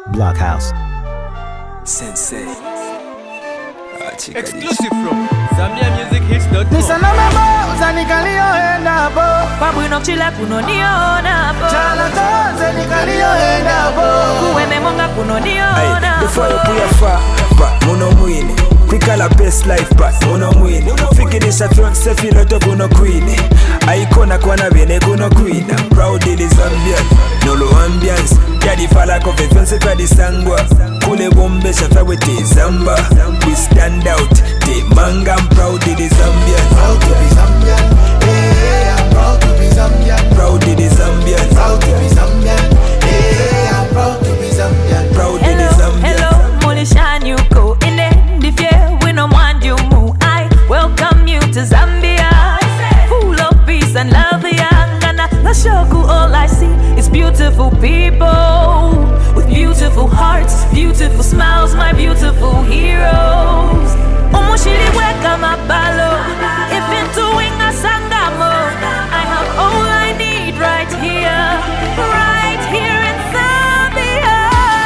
Blockhouse. Sensei. Exclusive from ZambiaMusicHits.com. Nisana mama uzanikalio enda bo Pabuino chila kunoniona bo Chala tonze nikalio enda bo Kuweme monga kunoniona bo Before you put your far, but muno mwini Quicker la best life, but muno mwini Fikirisha fiance filoto kuno kwini Aikona kwa na bene kuno kwina Proud ili Zambian, nolo ambiance Yadi fala kofe fiance fadi sangwa Kule bombe shafa wete zamba We stand out, te manga I'm proud ili Zambian Proud to be Zambian, hey, I'm proud to be Zambian. Proud ili Zambian Proud to be Zambian, hey, I'm proud to be Zambian. Proud ili Hello, Zambian hello, Molishan you go in there. If you we no want you move, I welcome you to Zambia. Full of peace and love, Yangana. Lashoku, all I see is beautiful people with beautiful hearts, beautiful smiles, my beautiful heroes. Omoshili weka mabalo, if into wing a sangamo, I have all I need right here in Zambia.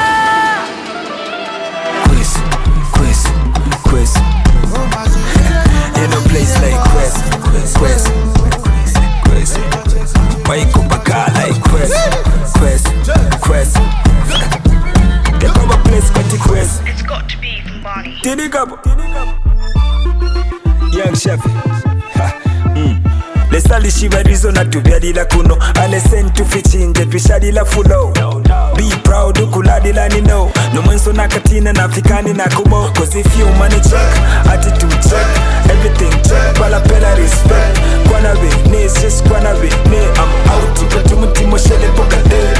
Quest. In a place like Quest. Wake up a car like Quest. Get over a place called the Quest. It's got to be from Barney. Tidigabo. Young chef. Lesali shiva rizona tubyadila kuno Alesen tufichinje twishadila fulo Be proud ukuladila nino No mwenso nakatina na fikani na kubo Cause if you money check, attitude check Everything check, pala pela respect Kwana be, ne, just kwana be, ne I'm out, katumuti moshele pokade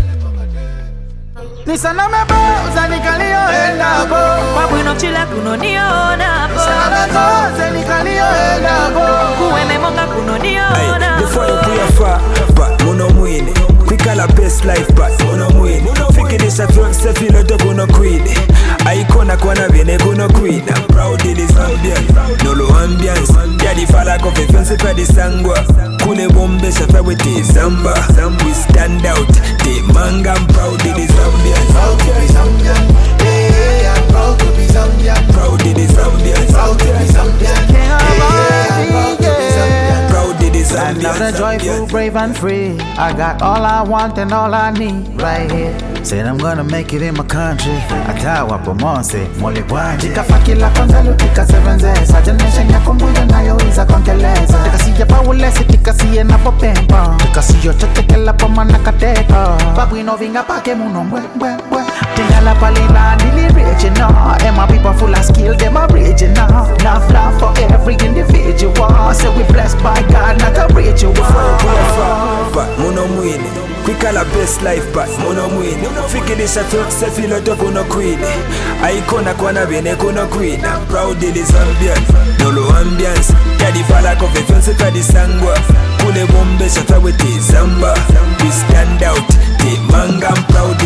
Nisana mama uzanikalio enda bo Pabuino chila kunoniona bo Chala tonze nikalio enda bo Kuweme monga kunoniona Before you put your far, but muno mwini Quicker la best life, but muno mwini Fikirisha fiance filoto kuno kwini Aikona kwa na bene kuno kwina Proud ili Zambian, nolo ambiance Yadi fala kofe fiance fadi sangwa Kule bombe shafa wete zamba We stand out, te manga I'm proud ili Zambian Proud to be Zambian, hey, I'm proud to be Zambian. Proud ili Zambian Proud to be Zambian, hey, I'm proud to be Zambian. Proud ili Land of the Zambian joyful, brave and free. I got all I want and all I need right here. Said I'm gonna make it in my country. Atawa Pomonse, Molegwanje. Tika kila konzalo, tika sevenze. Sajanesha nyakumbuyo nayo iza konkeleza. Tika siya paulesi, tika siya na popempa. Tika siyo chotekela pomana kateka. Pabuino vinga pake muno mbwe. Tingala palila nili regional. And my people full of skill, them are regional. Enough love for every individual. So we blessed by God, not a ritual. But muno mwini Quicker la best life, but muno mwini Fikirisha fiance filoto kuno kwini Aikona kwa na bene kuno kwina Proud ili Zambian, nolo ambiance Yadi fala kofe fiance fadi sangwa Kule bombe shafa wete zamba We stand out, te manga I'm proud